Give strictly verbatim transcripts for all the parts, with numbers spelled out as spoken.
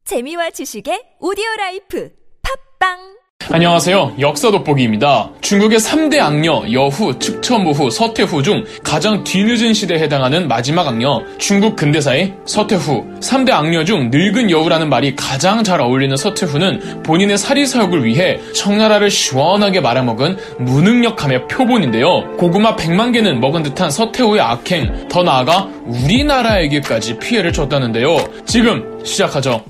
재미와 지식의 오디오라이프 팝빵. 안녕하세요. 역사 돋보기입니다. 중국의 삼 대 악녀 여후, 측처무후, 서태후 중 가장 뒤늦은 시대에 해당하는 마지막 악녀, 중국 근대사의 서태후. 삼 대 악녀 중 늙은 여우라는 말이 가장 잘 어울리는 서태후는 본인의 사리사욕을 위해 청나라를 시원하게 말아먹은 무능력함의 표본인데요. 고구마 백만 개는 먹은 듯한 서태후의 악행, 더 나아가 우리나라에게까지 피해를 줬다는데요. 지금 시작하죠.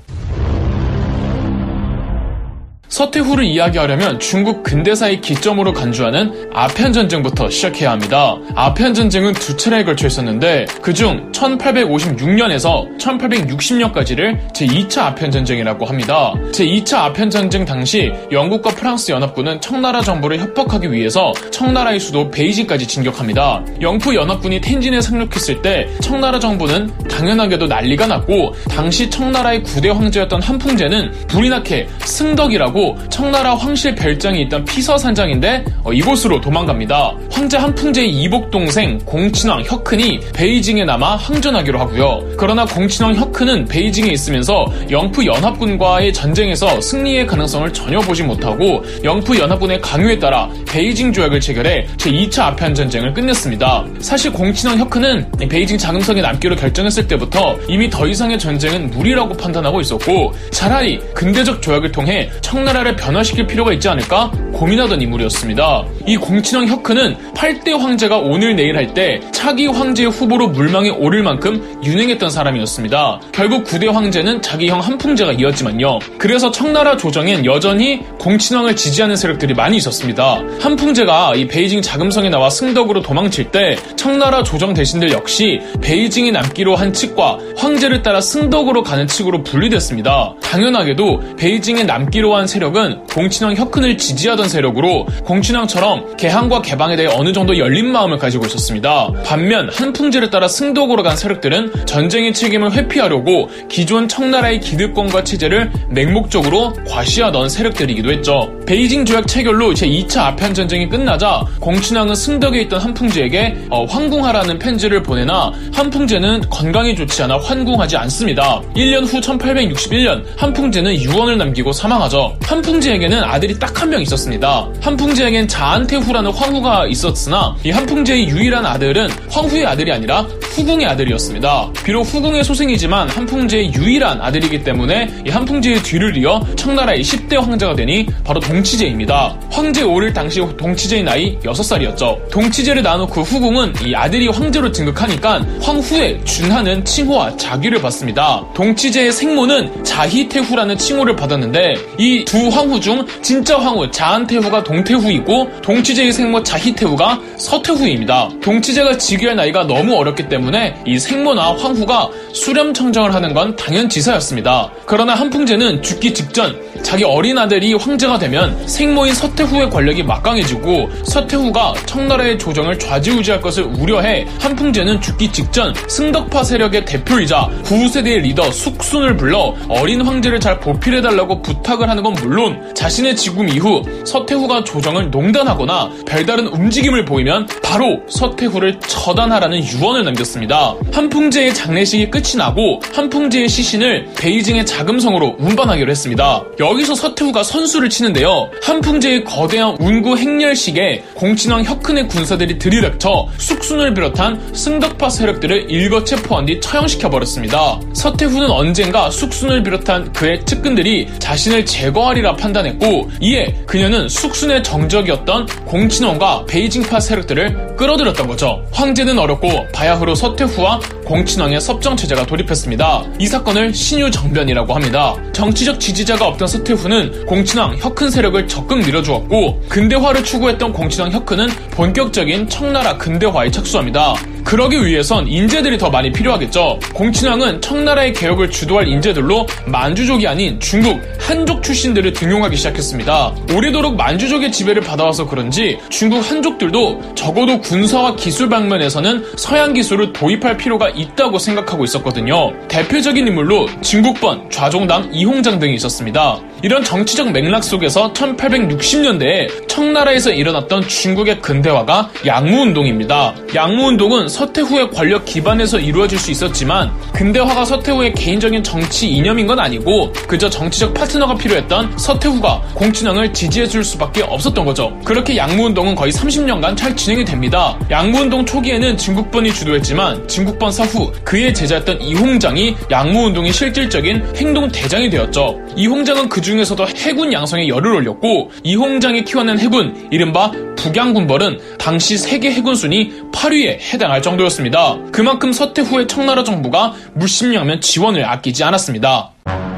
서태후를 이야기하려면 중국 근대사의 기점으로 간주하는 아편전쟁부터 시작해야 합니다. 아편전쟁은 두 차례에 걸쳐 있었는데 그중 천팔백오십육 년에서 천팔백육십 년까지를 제이 차 아편전쟁이라고 합니다. 제이 차 아편전쟁 당시 영국과 프랑스 연합군은 청나라 정부를 협박하기 위해서 청나라의 수도 베이징까지 진격합니다. 영프 연합군이 텐진에 상륙했을 때 청나라 정부는 당연하게도 난리가 났고, 당시 청나라의 구대 황제였던 한풍제는 불이 나게 승덕이라고 청나라 황실 별장이 있던 피서산장인데 어, 이곳으로 도망갑니다. 황제 한풍제의 이복 동생 공친왕 혁큰이 베이징에 남아 항전하기로 하고요. 그러나 공친왕 혁큰은 베이징에 있으면서 영프 연합군과의 전쟁에서 승리의 가능성을 전혀 보지 못하고 영프 연합군의 강요에 따라 베이징 조약을 체결해 제이 차 아편전쟁을 끝냈습니다. 사실 공친왕 혁큰은 베이징 자금성에 남기로 결정했을 때부터 이미 더 이상의 전쟁은 무리라고 판단하고 있었고, 차라리 근대적 조약을 통해 청나라 나라를 변화시킬 필요가 있지 않을까 고민하던 인물이었습니다. 이 공친왕 혁큰은 팔 대 황제가 오늘 내일 할 때 차기 황제의 후보로 물망에 오를 만큼 유능했던 사람이었습니다. 결국 구 대 황제는 자기 형 한풍제가 이었지만요. 그래서 청나라 조정엔 여전히 공친왕을 지지하는 세력들이 많이 있었습니다. 한풍제가 이 베이징 자금성에 나와 승덕으로 도망칠 때 청나라 조정 대신들 역시 베이징에 남기로 한 측과 황제를 따라 승덕으로 가는 측으로 분리됐습니다. 당연하게도 베이징에 남기로 한 세력은 공친왕 혁큰을 지지하던 세력으로 공친왕처럼 개항과 개방에 대해 어느 정도 열린 마음을 가지고 있었습니다. 반면 한풍제를 따라 승덕으로 간 세력들은 전쟁의 책임을 회피하려고 기존 청나라의 기득권과 체제를 맹목적으로 과시하던 세력들이기도 했죠. 베이징 조약 체결로 제이 차 아편전쟁이 끝나자 공친왕은 승덕에 있던 한풍제에게 어, 환궁하라는 편지를 보내나 한풍제는 건강이 좋지 않아 환궁하지 않습니다. 일 년 후 천팔백육십일 년 한풍제는 유언을 남기고 사망하죠. 한풍제에게는 아들이 딱 한 명 있었습니다. 한풍제에겐 자안태후라는 황후가 있었으나 이 한풍제의 유일한 아들은 황후의 아들이 아니라 후궁의 아들이었습니다. 비록 후궁의 소생이지만 한풍제의 유일한 아들이기 때문에 이 한풍제의 뒤를 이어 청나라의 십 대 황제가 되니 바로 동치제입니다. 황제에 오를 당시 동치제의 나이 여섯 살이었죠. 동치제를 낳아놓고 후궁은 이 아들이 황제로 등극하니까 황후에 준하는 칭호와 자귀를 받습니다. 동치제의 생모는 자희태후라는 칭호를 받았는데 이 두 황후 중 진짜 황후 자안태후가 동태후이고 동치제의 생모 자희태후가 서태후입니다. 동치제가 즉위할 나이가 너무 어렸기 때문에 이 생모나 황후가 수렴청정을 하는 건 당연지사였습니다. 그러나 한풍제는 죽기 직전 자기 어린 아들이 황제가 되면 생모인 서태후의 권력이 막강해지고 서태후가 청나라의 조정을 좌지우지할 것을 우려해 한풍제는 죽기 직전 승덕파 세력의 대표이자 구후 세대의 리더 숙순을 불러 어린 황제를 잘 보필해달라고 부탁을 하는 건 물론 자신의 죽음 이후 서태후가 조정을 농단하거나 별다른 움직임을 보이면 바로 서태후를 처단하라는 유언을 남겼습니다. 한풍제의 장례식이 끝이 나고 한풍제의 시신을 베이징의 자금성으로 운반하기로 했습니다. 여기서 서태후가 선수를 치는데요. 한풍제의 거대한 운구 행렬식에 공친왕 혁큰의 군사들이 들이닥쳐 숙순을 비롯한 승덕파 세력들을 일거체포한 뒤 처형시켜버렸습니다. 서태후는 언젠가 숙순을 비롯한 그의 측근들이 자신을 제거하리라 판단했고, 이에 그녀는 숙순의 정적이었던 공친왕과 베이징파 세력들을 끌어들였던 거죠. 황제는 어렵고 바야흐로 서태후와 공친왕의 섭정체제가 돌입했습니다. 이 사건을 신유정변이라고 합니다. 정치적 지지자가 없던 서태후는 공친왕 혁큰 세력을 적극 밀어주었고, 근대화를 추구했던 공친왕 혁큰은 본격적인 청나라 근대화에 착수합니다. 그러기 위해선 인재들이 더 많이 필요하겠죠. 공친왕은 청나라의 개혁을 주도할 인재들로 만주족이 아닌 중국 한족 출신들을 등용하기 시작했습니다. 오래도록 만주족의 지배를 받아와서 그런지 중국 한족들도 적어도 군사와 기술 방면에서는 서양 기술을 도입할 필요가 있다고 생각하고 있었거든요. 대표적인 인물로 진국번, 좌종당 이홍장 등이 있었습니다. 이런 정치적 맥락 속에서 천팔백육십 년대에 청나라에서 일어났던 중국의 근대화가 양무운동입니다. 양무운동은 서태후의 권력 기반에서 이루어질 수 있었지만 근대화가 서태후의 개인적인 정치 이념인 건 아니고 그저 정치적 파트너가 필요했던 서태후가 공친왕을 지지해줄 수밖에 없었던 거죠. 그렇게 양무운동은 거의 삼십 년간 잘 진행이 됩니다. 양무운동 초기에는 진국번이 주도했지만 진국번 사후 그의 제자였던 이홍장이 양무운동의 실질적인 행동대장이 되었죠. 이홍장은 그 중에서도 해군 양성에 열을 올렸고 이홍장이 키워낸 해군 이른바 북양군벌은 당시 세계 해군 순위 팔 위에 해당할 정도였습니다. 그만큼 서태후의 청나라 정부가 물심양면 지원을 아끼지 않았습니다.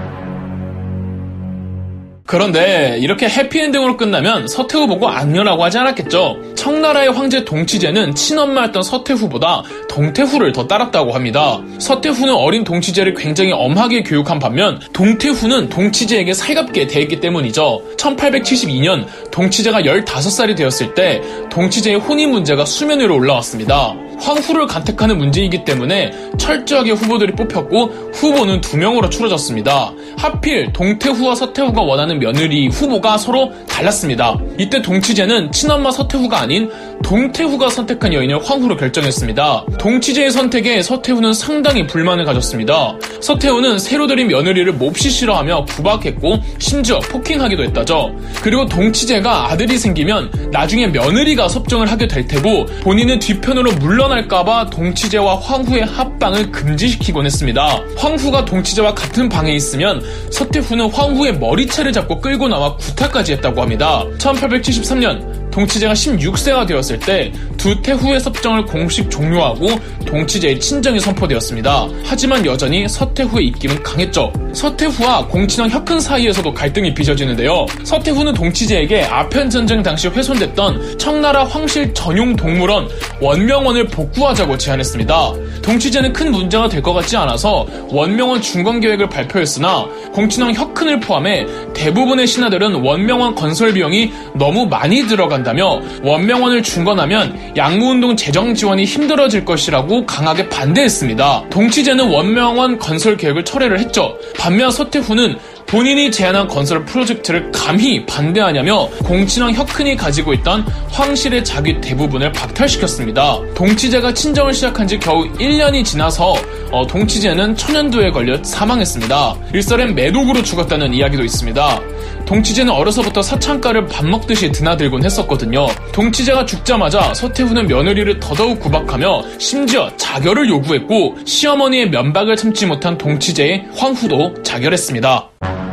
그런데 이렇게 해피엔딩으로 끝나면 서태후 보고 악녀라고 하지 않았겠죠. 청나라의 황제 동치제는 친엄마였던 서태후보다 동태후를 더 따랐다고 합니다. 서태후는 어린 동치제를 굉장히 엄하게 교육한 반면 동태후는 동치제에게 살갑게 대했기 때문이죠. 천팔백칠십이 년 동치제가 열다섯 살이 되었을 때 동치제의 혼인 문제가 수면 위로 올라왔습니다. 황후를 간택하는 문제이기 때문에 철저하게 후보들이 뽑혔고 후보는 두 명으로 추려졌습니다. 하필 동태후와 서태후가 원하는 며느리 후보가 서로 달랐습니다. 이때 동치제는 친엄마 서태후가 아닌 동태후가 선택한 여인을 황후로 결정했습니다. 동치제의 선택에 서태후는 상당히 불만을 가졌습니다. 서태후는 새로 들인 며느리를 몹시 싫어하며 구박했고 심지어 폭행하기도 했다죠. 그리고 동치제가 아들이 생기면 나중에 며느리가 섭정을 하게 될 테고 본인은 뒤편으로 물러날까봐 동치제와 황후의 합방을 금지시키곤 했습니다. 황후가 동치제와 같은 방에 있으면 서태후는 황후의 머리채를 잡고 끌고 나와 구타까지 했다고 합니다. 천팔백칠십삼 년 동치제가 십육 세가 되었을 때 두 태후의 섭정을 공식 종료하고 동치제의 친정이 선포되었습니다. 하지만 여전히 서태후의 입김은 강했죠. 서태후와 공친왕 혁흔 사이에서도 갈등이 빚어지는데요. 서태후는 동치제에게 아편전쟁 당시 훼손됐던 청나라 황실 전용 동물원 원명원을 복구하자고 제안했습니다. 동치제는 큰 문제가 될 것 같지 않아서 원명원 중건 계획을 발표했으나 공친왕 혁흔을 포함해 대부분의 신하들은 원명원 건설 비용이 너무 많이 들어간다며 원명원을 중건하면 양무운동 재정 지원이 힘들어질 것이라고 강하게 반대했습니다. 동치제는 원명원 건설 계획을 철회를 했죠. 반면 서태후는 본인이 제안한 건설 프로젝트를 감히 반대하냐며 공친왕 혁흔이 가지고 있던 황실의 자기 대부분을 박탈시켰습니다. 동치제가 친정을 시작한 지 겨우 일 년이 지나서 어, 동치제는 천연두에 걸려 사망했습니다. 일설엔 매독으로 죽었다는 이야기도 있습니다. 동치제는 어려서부터 사창가를 밥 먹듯이 드나들곤 했었거든요. 동치제가 죽자마자 서태후는 며느리를 더더욱 구박하며 심지어 자결을 요구했고 시어머니의 면박을 참지 못한 동치제의 황후도 자결했습니다.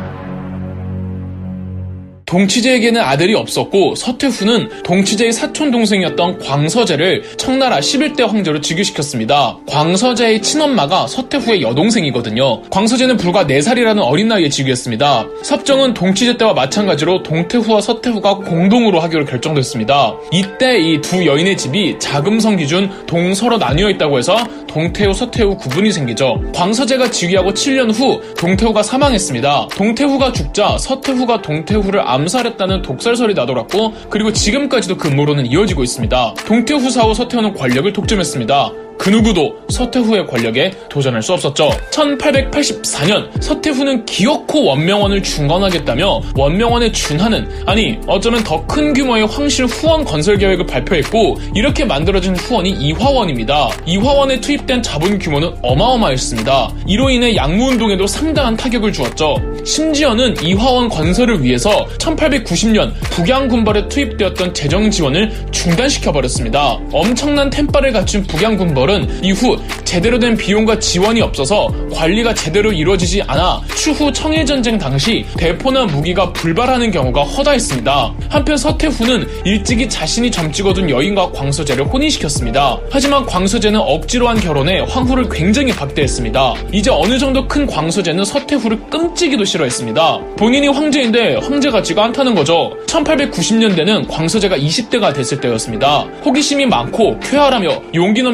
동치제에게는 아들이 없었고 서태후는 동치제의 사촌 동생이었던 광서제를 청나라 십일 대 황제로 즉위시켰습니다. 광서제의 친엄마가 서태후의 여동생이거든요. 광서제는 불과 네 살이라는 어린 나이에 즉위했습니다. 섭정은 동치제 때와 마찬가지로 동태후와 서태후가 공동으로 하기로 결정됐습니다. 이때 이 두 여인의 집이 자금성 기준 동서로 나뉘어 있다고 해서 동태후, 서태후 구분이 생기죠. 광서제가 즉위하고 칠 년 후 동태후가 사망했습니다. 동태후가 죽자 서태후가 동태후를 암살했다는 독설설이 나돌았고 그리고 지금까지도 그 음모론은 이어지고 있습니다. 동태후 사후 서태후는 권력을 독점했습니다. 그 누구도 서태후의 권력에 도전할 수 없었죠. 천팔백팔십사 년 서태후는 기어코 원명원을 중건하겠다며 원명원에 준하는 아니 어쩌면 더 큰 규모의 황실 후원 건설 계획을 발표했고 이렇게 만들어진 후원이 이화원입니다. 이화원에 투입된 자본 규모는 어마어마했습니다. 이로 인해 양무운동에도 상당한 타격을 주었죠. 심지어는 이화원 건설을 위해서 천팔백구십 년 북양군벌에 투입되었던 재정 지원을 중단시켜버렸습니다. 엄청난 템빨을 갖춘 북양군벌 이후 제대로 된 비용과 지원이 없어서 관리가 제대로 이루어지지 않아 추후 청일전쟁 당시 대포나 무기가 불발하는 경우가 허다했습니다. 한편 서태후는 일찍이 자신이 점찍어둔 여인과 광서제를 혼인시켰습니다. 하지만 광서제는 억지로 한 결혼에 황후를 굉장히 박대했습니다. 이제 어느 정도 큰 광서제는 서태후를 끔찍이도 싫어했습니다. 본인이 황제인데 황제 같지가 않다는 거죠. 천팔백구십 년대는 광서제가 이십 대가 됐을 때였습니다. 호기심이 많고 쾌활하며 용기 넘치는 광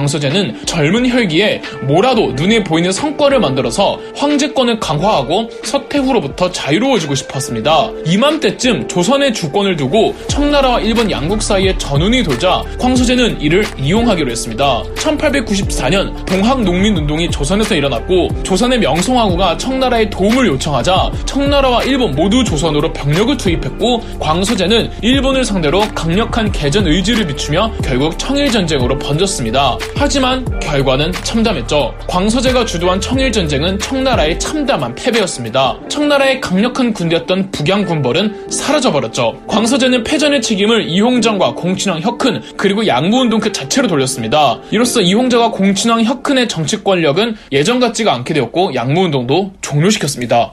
광서제는 젊은 혈기에 뭐라도 눈에 보이는 성과를 만들어서 황제권을 강화하고 서태후로부터 자유로워지고 싶었습니다. 이맘때쯤 조선의 주권을 두고 청나라와 일본 양국 사이에 전운이 돌자 광서제는 이를 이용하기로 했습니다. 천팔백구십사 년 봉학농민운동이 조선에서 일어났고 조선의 명성황후가 청나라에 도움을 요청하자 청나라와 일본 모두 조선으로 병력을 투입했고 광서제는 일본을 상대로 강력한 개전 의지를 비추며 결국 청일전쟁으로 번졌습니다. 하지만 결과는 참담했죠. 광서제가 주도한 청일전쟁은 청나라의 참담한 패배였습니다. 청나라의 강력한 군대였던 북양군벌은 사라져버렸죠. 광서제는 패전의 책임을 이홍장과 공친왕 혁흔 그리고 양무운동 그 자체로 돌렸습니다. 이로써 이홍자와 공친왕 혁흔의 정치 권력은 예전 같지가 않게 되었고 양무운동도 종료시켰습니다.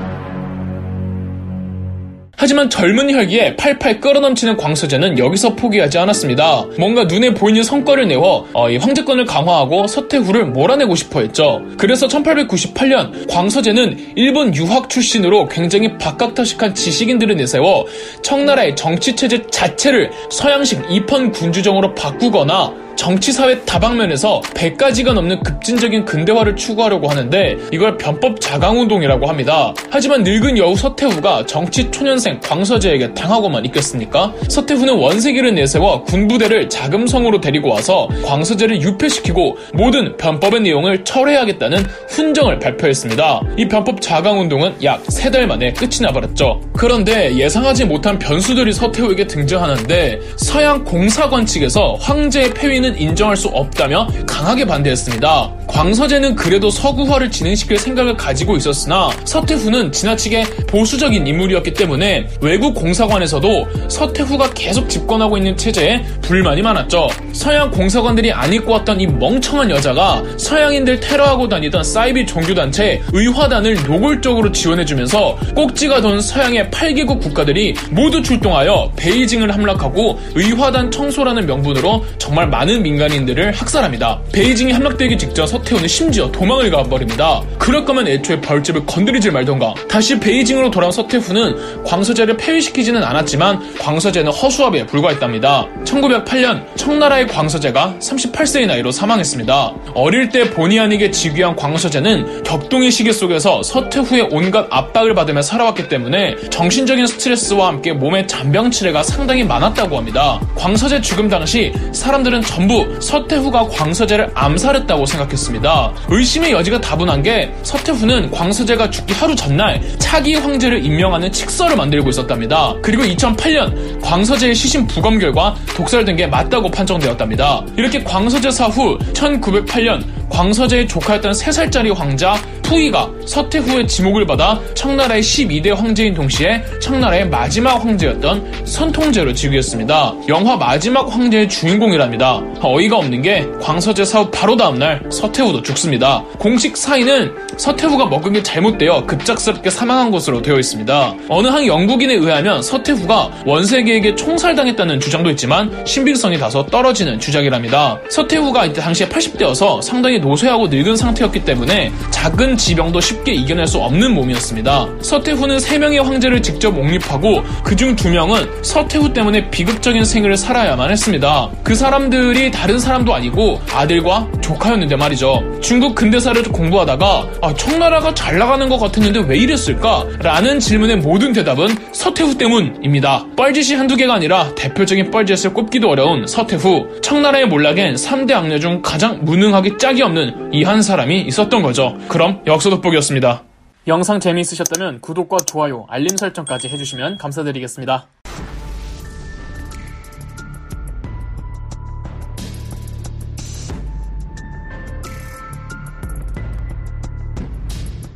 하지만 젊은 혈기에 팔팔 끓어넘치는 광서제는 여기서 포기하지 않았습니다. 뭔가 눈에 보이는 성과를 내어 어, 이 황제권을 강화하고 서태후를 몰아내고 싶어 했죠. 그래서 천팔백구십팔 년 광서제는 일본 유학 출신으로 굉장히 박학다식한 지식인들을 내세워 청나라의 정치체제 자체를 서양식 입헌 군주정으로 바꾸거나 정치사회 다방면에서 백 가지가 넘는 급진적인 근대화를 추구하려고 하는데 이걸 변법 자강운동이라고 합니다. 하지만 늙은 여우 서태후가 정치 초년생 광서제에게 당하고만 있겠습니까? 서태후는 원세기를 내세워 군부대를 자금성으로 데리고 와서 광서제를 유폐시키고 모든 변법의 내용을 철회하겠다는 훈정을 발표했습니다. 이 변법 자강운동은 약 세 달 만에 끝이 나버렸죠. 그런데 예상하지 못한 변수들이 서태후에게 등장하는데 서양 공사관 측에서 황제의 폐위는 인정할 수 없다며 강하게 반대했습니다. 광서제는 그래도 서구화를 진행시킬 생각을 가지고 있었으나 서태후는 지나치게 보수적인 인물이었기 때문에 외국 공사관에서도 서태후가 계속 집권하고 있는 체제에 불만이 많았죠. 서양 공사관들이 안 입고 왔던 이 멍청한 여자가 서양인들 테러하고 다니던 사이비 종교단체 의화단을 노골적으로 지원해주면서 꼭지가 돈 서양의 팔 개국 국가들이 모두 출동하여 베이징을 함락하고 의화단 청소라는 명분으로 정말 많은 민간인들을 학살합니다. 베이징이 함락되기 직전 서태후는 심지어 도망을 가버립니다. 그럴 거면 애초에 벌집을 건드리질 말던가. 다시 베이징으로 돌아온 서태후는 광서제를 폐위시키지는 않았지만 광서제는 허수아비에 불과했답니다. 천구백팔 년 청나라의 광서제가 서른여덟 세의 나이로 사망했습니다. 어릴 때 본의 아니게 즉위한 광서제는 격동의 시기 속에서 서태후의 온갖 압박을 받으며 살아왔기 때문에 정신적인 스트레스와 함께 몸의 잔병치레가 상당히 많았다고 합니다. 광서제 죽음 당시 사람들은 전부 서태후가 광서제를 암살했다고 생각했습니다. 의심의 여지가 다분한 게 서태후는 광서제가 죽기 하루 전날 차기 황제를 임명하는 칙서를 만들고 있었답니다. 그리고 이천팔 년 광서제의 시신 부검 결과 독살된 게 맞다고 판정되었답니다. 이렇게 광서제 사후 천구백팔 년 광서제의 조카였던 세 살짜리 황자 푸이가 서태후의 지목을 받아 청나라의 십이 대 황제인 동시에 청나라의 마지막 황제였던 선통제로 즉위했습니다. 영화 마지막 황제의 주인공이랍니다. 어이가 없는 게 광서제 사후 바로 다음날 서태후도 죽습니다. 공식 사인은 서태후가 먹은 게 잘못되어 급작스럽게 사망한 것으로 되어 있습니다. 어느 한 영국인에 의하면 서태후가 원세계에게 총살당했다는 주장도 있지만 신빙성이 다소 떨어지는 주장이랍니다. 서태후가 이때 당시에 팔십 대여서 상당히 노쇠하고 늙은 상태였기 때문에 작은 지병도 쉽게 이겨낼 수 없는 몸이었습니다. 서태후는 세 명의 황제를 직접 옹립하고 그중 두 명은 서태후 때문에 비극적인 생을 살아야만 했습니다. 그 사람들이 다른 사람도 아니고 아들과 조카였는데 말이죠. 중국 근대사를 공부하다가 아, 청나라가 잘 나가는 것 같았는데 왜 이랬을까? 라는 질문의 모든 대답은 서태후 때문입니다. 뻘짓이 한두 개가 아니라 대표적인 뻘짓을 꼽기도 어려운 서태후. 청나라의 몰락엔 삼 대 악녀 중 가장 무능하기 짝이 없는 이 한 사람이 있었던 거죠. 그럼 역사 돋보기였습니다. 영상 재미있으셨다면 구독과 좋아요, 알림 설정까지 해주시면 감사드리겠습니다.